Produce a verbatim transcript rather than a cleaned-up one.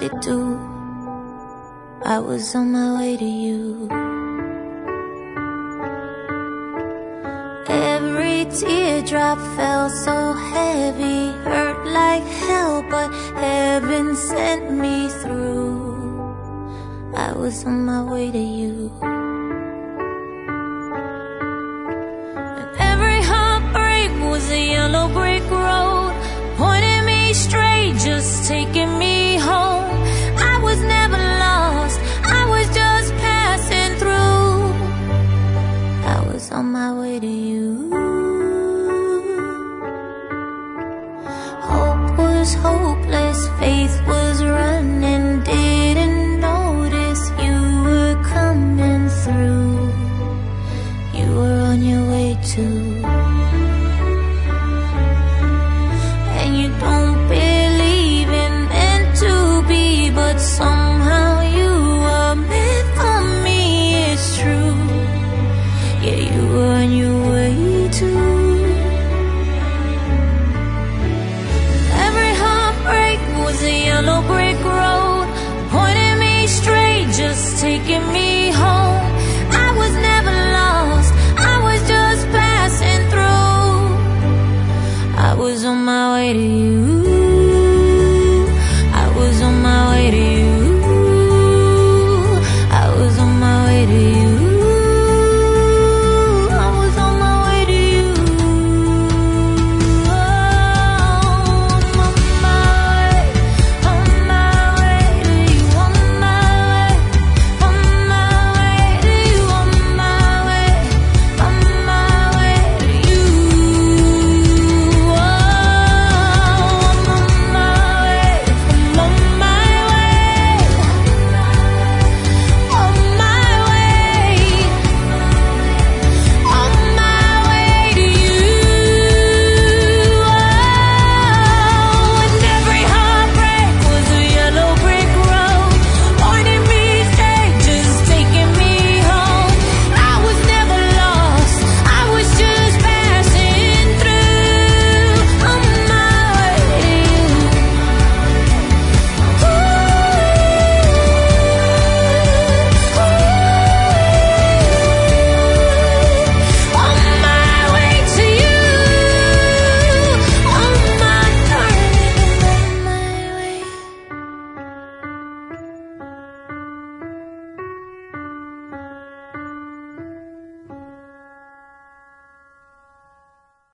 it do? I was on my way to you. Every teardrop fell so heavy, hurt like hell, but heaven sent me through. I was on my way to you. And every heartbreak was a yellow brick road, pointing me straight, just taking me home.